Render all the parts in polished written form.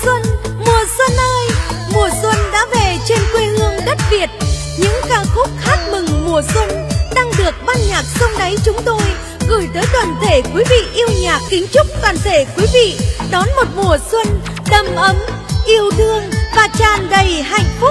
xuân ơi, mùa xuân đã về trên quê hương đất Việt. Những ca khúc hát mừng mùa xuân đang được ban nhạc Sông Đáy chúng tôi gửi tới toàn thể quý vị yêu nhạc, kính chúc toàn thể quý vị đón một mùa xuân đầm ấm, yêu thương và tràn đầy hạnh phúc.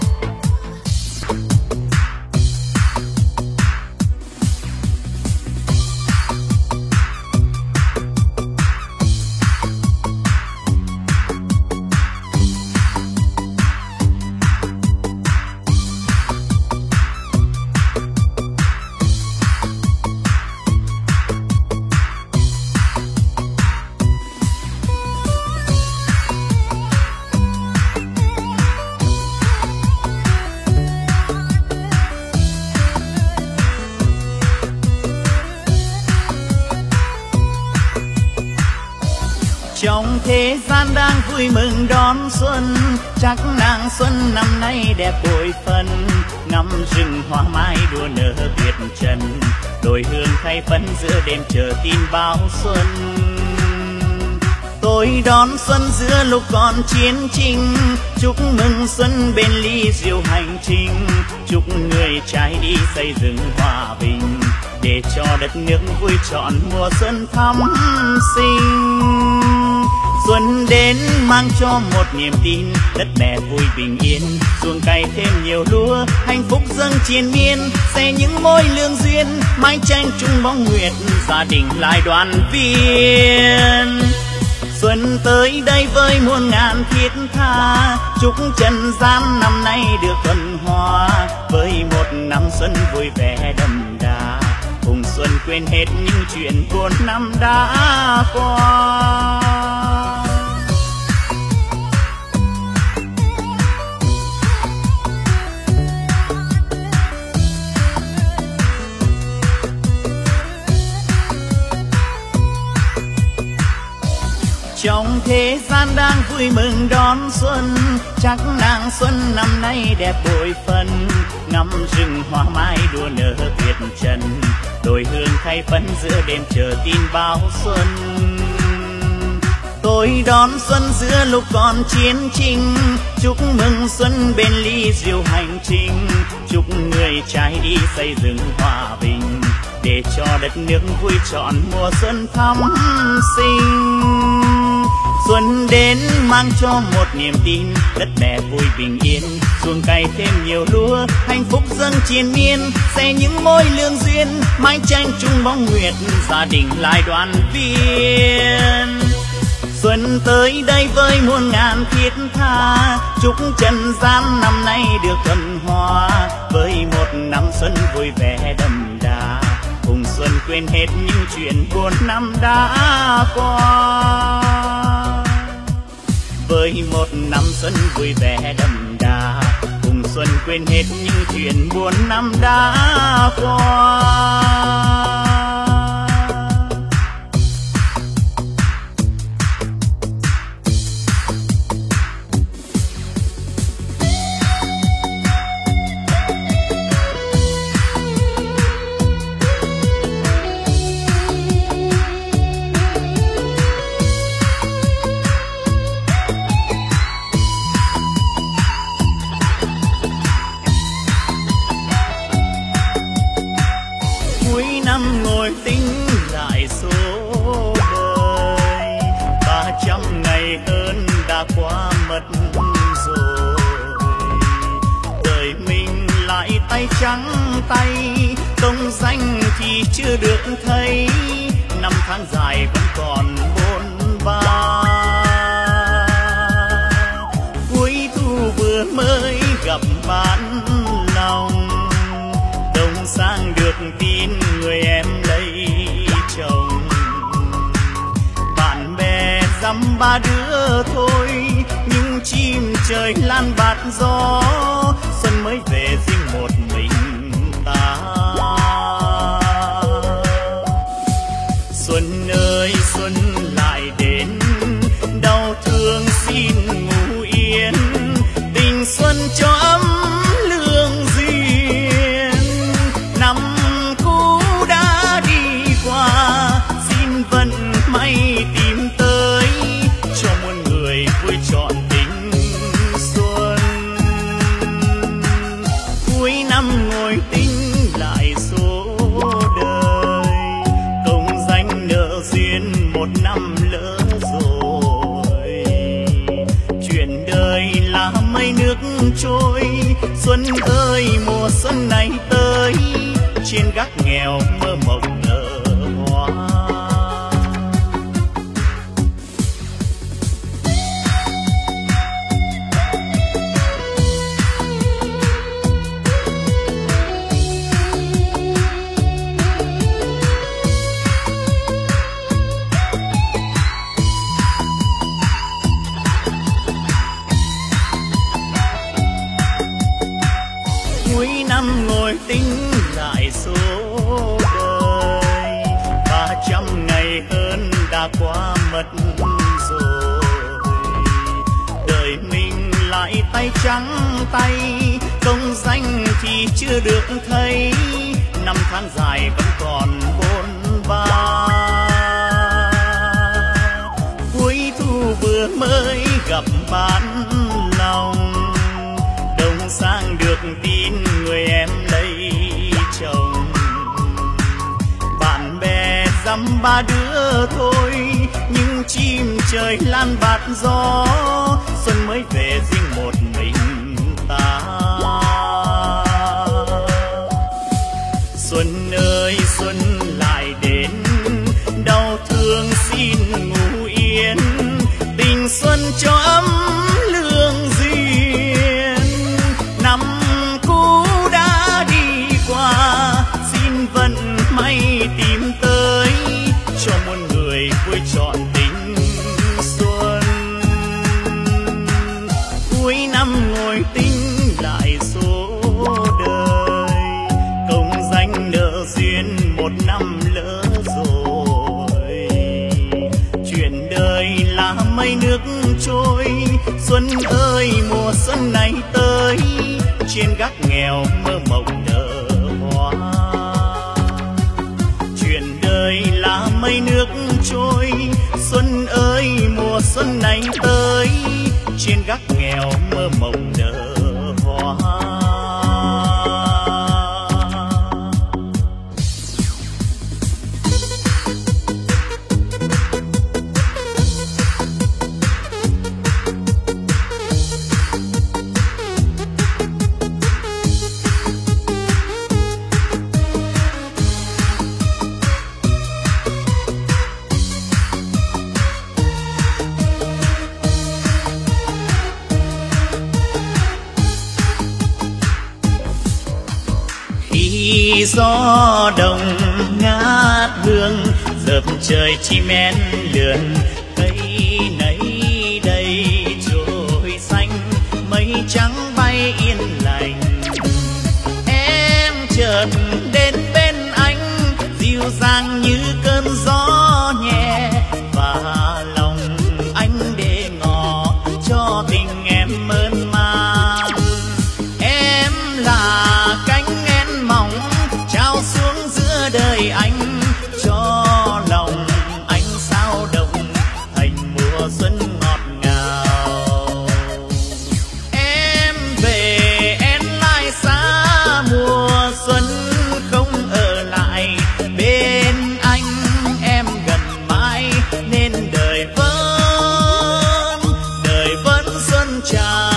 Trong thế gian đang vui mừng đón xuân, chắc nàng xuân năm nay đẹp bội phần. Ngắm rừng hoa mai đua nở Việt trần, đồi hương khai phấn giữa đêm chờ tin báo xuân. Tôi đón xuân giữa lúc còn chiến tranh, chúc mừng xuân bên ly rượu hành trình. Chúc người trái đi xây dựng hòa bình, để cho đất nước vui trọn mùa xuân thắm sinh. Xuân đến mang cho một niềm tin, đất mẹ vui bình yên, ruộng cày thêm nhiều lúa, hạnh phúc dâng triền miên. Sẽ những mối lương duyên, mái tranh chung bóng nguyệt, gia đình lại đoàn viên. Xuân tới đây với muôn ngàn thiết tha, chúc trần gian năm nay được thuần hòa. Với một năm xuân vui vẻ đậm đà, cùng xuân quên hết những chuyện buồn năm đã qua. Trong thế gian đang vui mừng đón xuân, chắc nàng xuân năm nay đẹp bội phần. Ngắm rừng hoa mai đua nở Việt trần, đồi hương khai phấn giữa đêm chờ tin báo xuân. Tôi đón xuân giữa lúc còn chiến tranh, chúc mừng xuân bên ly rượu hành trình. Chúc người trái đi xây dựng hòa bình, để cho đất nước vui trọn mùa xuân thắm sinh. Xuân đến mang cho một niềm tin, đất mẹ vui bình yên, ruộng cày thêm nhiều lúa, hạnh phúc dâng triền miên. Sẽ những mối lương duyên, mái tranh chung bóng nguyệt, gia đình lại đoàn viên. Xuân tới đây với muôn ngàn thiết tha, chúc trần gian năm nay được thuần hòa. Với một năm xuân vui vẻ đậm đà, cùng xuân quên hết những chuyện buồn năm đã qua. Với một năm xuân vui vẻ đậm đà, cùng xuân quên hết những chuyện buồn năm đã qua. Ngồi tính lại số đời, 300 ngày hơn đã qua mất rồi. Đời mình lại tay trắng tay, công danh thì chưa được thấy. Năm tháng dài vẫn còn bôn ba, cuối thu vừa mới gặp bạn lòng. Đông sang được tin người em lấy chồng, bạn bè dăm ba đứa thôi, nhưng chim trời lan bạt gió. Xuân mới về riêng một mình ta. Xuân ơi xuân lại đến, đau thương xin ngủ yên. Tình xuân cho ấm lương duyên, năm cũ đã đi qua, xin vận may tìm tới cho muôn người vui trọn lại số đời, công danh nợ duyên một năm lỡ rồi. Chuyện đời là mây nước trôi, xuân ơi mùa xuân này tới, trên gác nghèo mơ mộng nở hoa. Cuối năm ngồi tính lại số đời, 300 ngày hơn đã qua mất rồi. Đời mình lại tay trắng tay, công danh thì chưa được thấy, năm tháng dài vẫn còn bôn ba. Cuối thu vừa mới gặp bạn lòng, đông sang được tin người em lấy chồng. Bạn bè dăm ba đứa thôi, nhưng chim trời lan bạt gió, xuân mới về riêng một mình ta. Xuân ơi xuân lại đến, đau thương xin ngủ yên, tình xuân cho ấm lương duyên. Năm cũ đã đi qua, xin vận may tìm tới, cho muôn người vui trọn tình xuân. Cuối năm ngồi tính lại số đời, công danh nợ duyên một năm lỡ rồi. Chuyện đời là mây nước trôi, xuân ơi mùa xuân này tới, trên gác nghèo mơ mộng nở hoa. Chuyện đời là mây nước trôi, xuân ơi mùa xuân này tới, trên gác nghèo mơ mộng nở hoa. Khi gió đông ngát hương, dợp trời chim én lượn, cây nấy đầy trôi xanh, mây trắng bay yên lành. Em chợt đến bên anh, dịu dàng như cơn gió nhẹ, và lòng anh để ngỏ cho tình em mơn man. Em là cánh én mỏng trao xuống giữa đời anh, cho lòng anh sao động thành mùa xuân ngọt ngào. Em về em lại xa, mùa xuân không ở lại bên anh, em gần mãi nên đời vẫn xuân chào.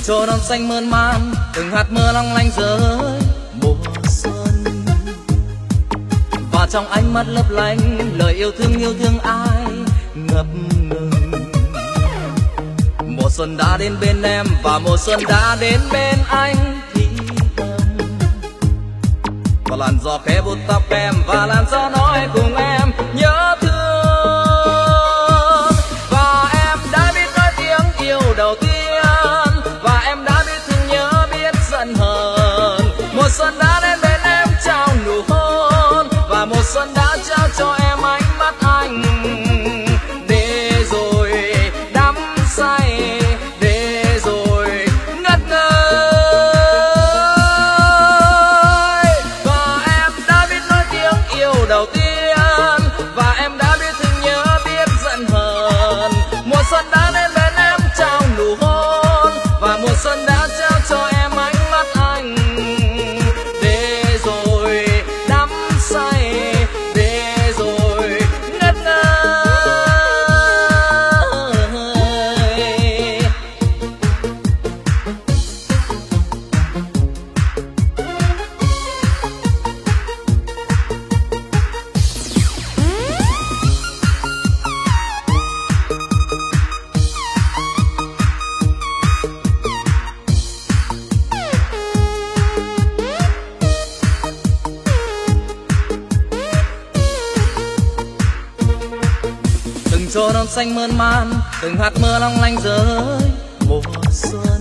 chỗ non xanh mơn man, từng hạt mưa long lanh rơi mùa xuân. Và trong ánh mắt lấp lánh lời yêu thương ai ngập ngừng. Mùa xuân đã đến bên em và mùa xuân đã đến bên anh thì thầm. Và làn gió khẽ vuốt tóc em và làn gió nói cùng em nhớ thương. Và em đã biết nói tiếng yêu đầu tiên, và em đã biết thương nhớ biết giận hờn. Mùa xuân đã đến bên em trao nụ hôn, và mùa xuân đã trao cho em ánh mắt anh. Để rồi đắm say, để rồi ngất ngây. Và em đã biết nói tiếng yêu đầu tiên, và em đã biết thương nhớ biết giận hờn. Mùa xuân đã đến bên em trao nụ hôn, và mùa xuân đã trao cho em ánh mắt anh. Để rồi đắm say, để rồi ngất ngây. Từng chỗ non xanh mơn man, từng hạt mưa long lanh rơi mùa xuân.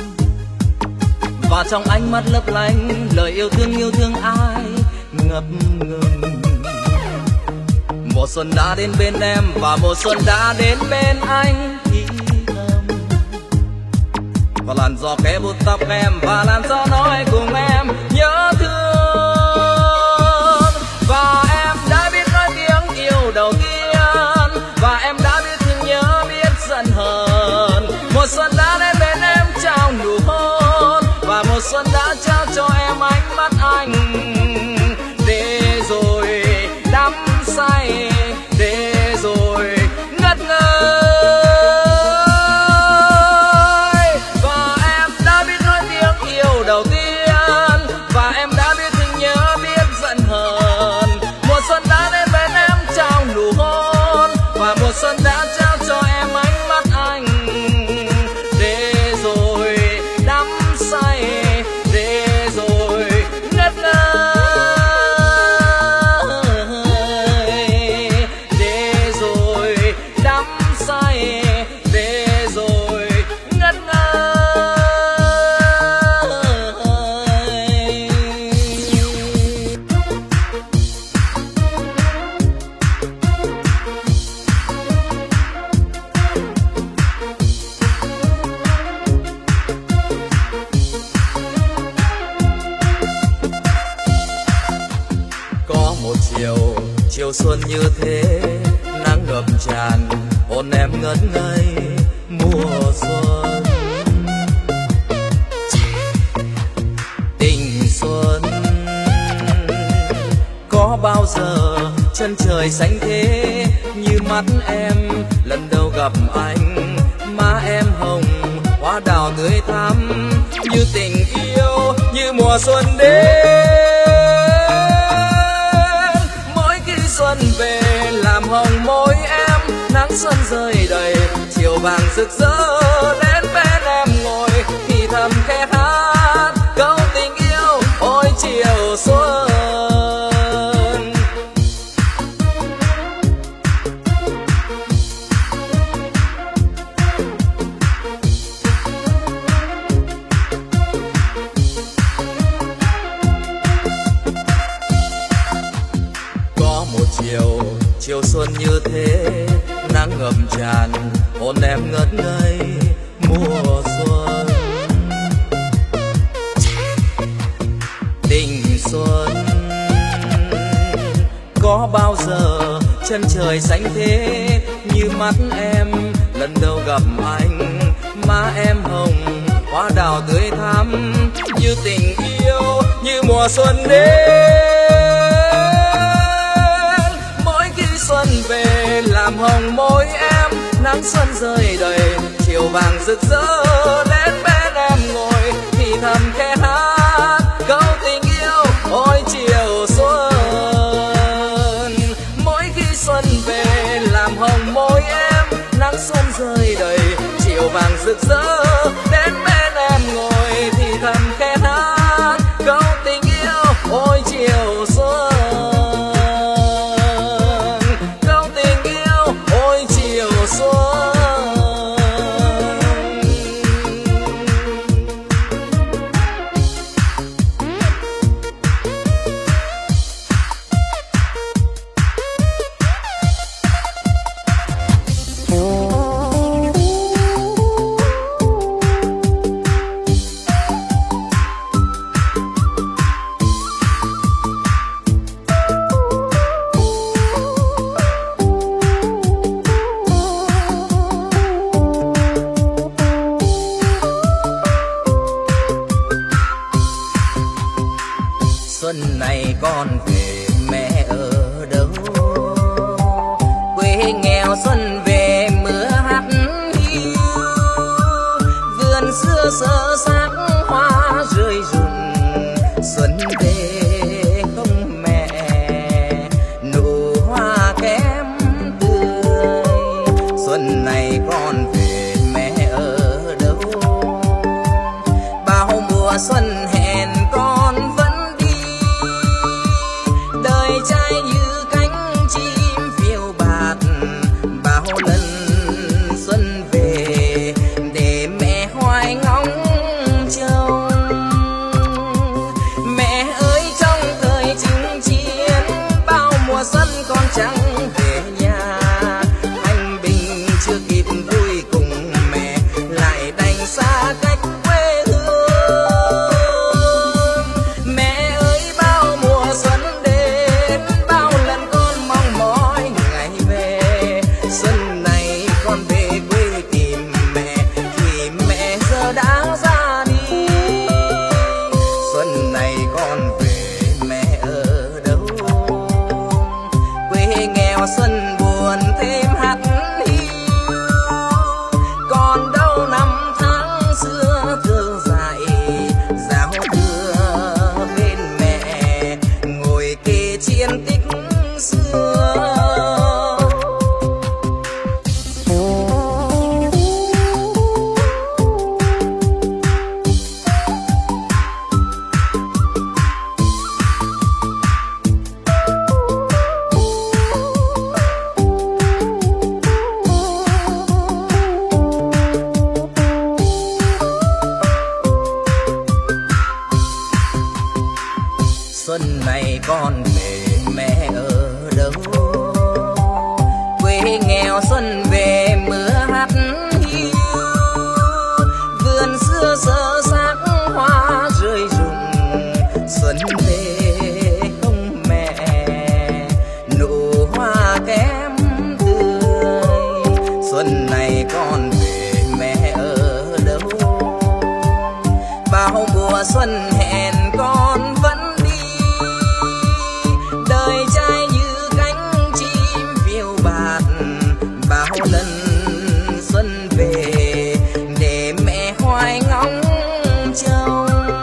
Và trong ánh mắt lấp lánh lời yêu thương ai ngập ngừng. Mùa xuân đã đến bên em và mùa xuân đã đến bên anh thì thầm. Và làn gió khẽ vuốt tóc em và làn gió nói cùng em nhớ thương. Và em đã biết nói tiếng yêu đầu tiên, và em đã biết thương nhớ biết giận hờn. Mùa xuân đã đến bên em trao nụ hôn, và mùa xuân đã trao cho em ánh mắt anh. Để rồi đắm say, để rồi ngất ngây. Và em đã biết nói tiếng yêu đầu tiên, và em đã biết thương nhớ biết giận hờn. Mùa xuân đã đến bên em trao nụ hôn, và mùa xuân đã trao cho em ánh mắt anh. Để rồi đắm say, để rồi ngất ngây. Để rồi đắm say, để rồi ngất ngây. Có một chiều xuân như thế, nắng ngập tràn hồn em ngất ngây mùa xuân. Tình xuân có bao giờ chân trời xanh thế như mắt em lần đầu gặp anh. Má em hồng hoa đào tươi thắm, như tình yêu như mùa xuân đến. Mỗi khi xuân về làm hồng môi em, nắng xuân rơi đầy chiều vàng rực rỡ. Đến bên em ngồi thì thầm khẽ hát câu tình yêu ôi chiều xuân. Có một chiều xuân như thế, nắng ngập tràn hồn em ngất ngây mùa xuân. Tình xuân có bao giờ chân trời xanh thế như mắt em lần đầu gặp anh. Má em hồng hoa đào tươi thắm, như tình yêu như mùa xuân đến. Mỗi khi xuân về làm hồng môi em, nắng xuân rơi đầy chiều vàng rực rỡ. Đến bên em thầm khẽ hát câu tình yêu ôi chiều xuân. Mỗi khi xuân về làm hồng môi em, nắng xuân rơi đầy chiều vàng rực rỡ, đến bên em ngồi thì thầm khẽ hát câu tình yêu ôi chiều xuân. Câu tình yêu ôi chiều xuân. Xuân này con về mẹ ở đâu, quê nghèo xuân về mưa hắt hiu, vườn xưa sơ xác hoa rơi rụng. Xuân về không mẹ nụ hoa kém tươi, xuân này con về mẹ ở đâu, bao mùa xuân hẹn con vẫn trai như cánh chim phiêu bạt. Bao lần xuân về để mẹ hoài ngóng trông. Mẹ ơi trong thời chinh chiến bao mùa xuân con chẳng về nhà, anh bình chưa kịp vui cùng mẹ lại đành xa cách quê hương. Mẹ ơi bao mùa xuân xuân này con về quê tìm mẹ thì mẹ giờ đã ra đi. Xuân này con về mẹ ở đâu, quê nghèo xuân buồn thêm hắt hiu, còn đâu năm tháng xưa thơ dại giao thừa bên mẹ ngồi kể chiến tích xưa. Xuân này con về mẹ ở đâu, quê nghèo xuân về mưa hắt hiu, vườn xưa sơ xác hoa rơi rụng. Xuân về không mẹ nụ hoa kém tươi, xuân này con về mẹ ở đâu, bao mùa xuân hẹn con vẫn trai như cánh chim phiêu bạt. Bao lần xuân về để mẹ hoài ngóng trông.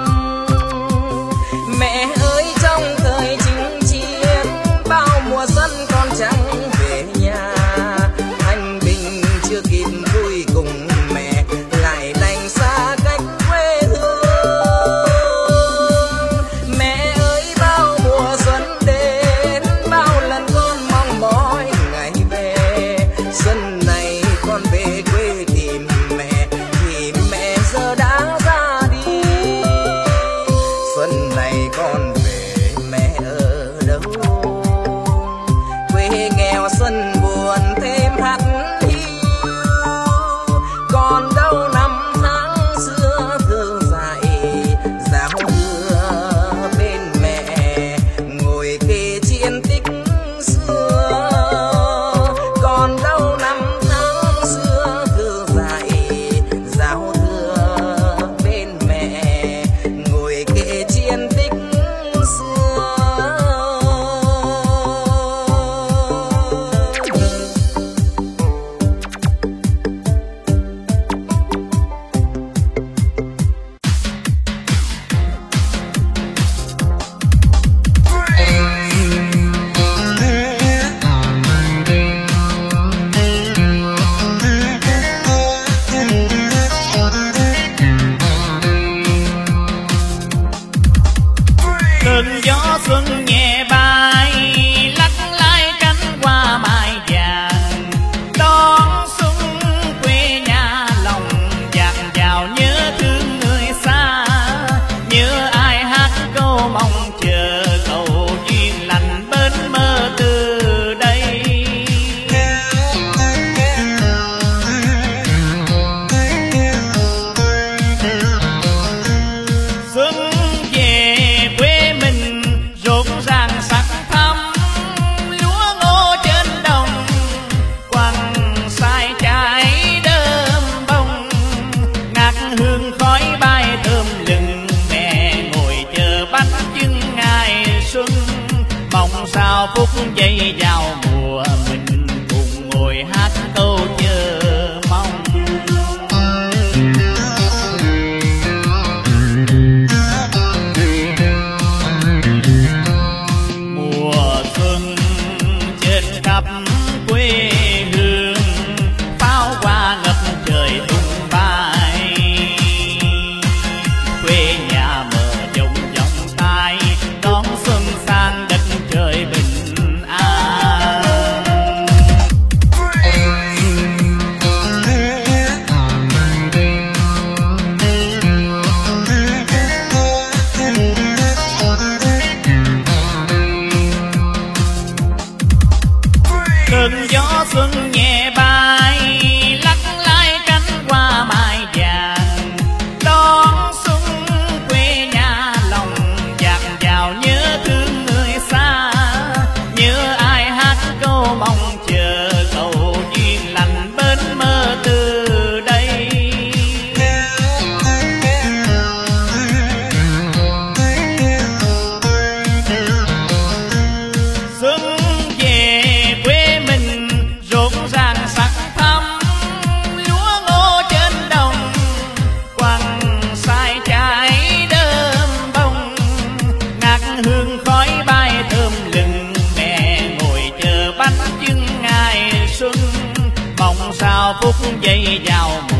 Mẹ ơi trong thời chinh chiến bao mùa xuân con chẳng về nhà, anh bình chưa kịp vui cùng mẹ lại đành xa cách quê hương. gió xuân nhẹ bay lắc lái cánh hoa mai vàng, đón xuân quê nhà lòng dạt dào nhớ thương người xa, nhớ ai hát câu mong chờ cầu duyên lành bên mơ từ đây. Xuân về quê mình rộn ràng sắc thắm, lúa ngô trên đồng quăng sai trái đơm bông, ngát hương khói bay thơm lừng, mẹ ngồi chờ bánh chưng ngày xuân, mong sao phút giây vào mùa mình cùng ngồi hát câu chờ mong. Mùa xuân trên khắp quê hương, pháo hoa ngập trời tung bay, quê nhà mở rộng vòng tay đón xuân sang đất trời bình an. Cơn gió xuân nhẹ bay lắc lái cánh hoa mai vàng, đón xuân quê nhà lòng dạt dào nhớ thương người xa, nhớ ai hát câu mong chờ cầu duyên lành bên mơ từ đây. Xuân về quê mình rộn ràng sắc thắm, lúa ngô trên đồng quăng sai trái đơm bông, ngát hương khói bay thơm lừng, mẹ ngồi chờ bánh chưng ngày xuân, mong sao phút giây vào